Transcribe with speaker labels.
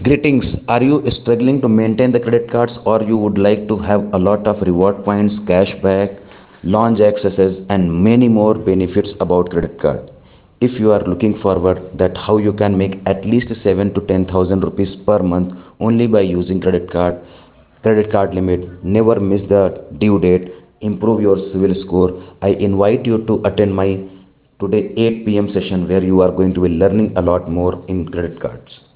Speaker 1: Greetings. Are you struggling to maintain the credit cards or you would like to have a lot of reward points, cashback, launch accesses and many more benefits about credit card? If you are looking forward that how you can make at least 7 to 10,000 rupees per month only by using credit card limit, never miss the due date, improve your civil score, I invite you to attend my today 8 p.m. session where you are going to be learning a lot more in credit cards.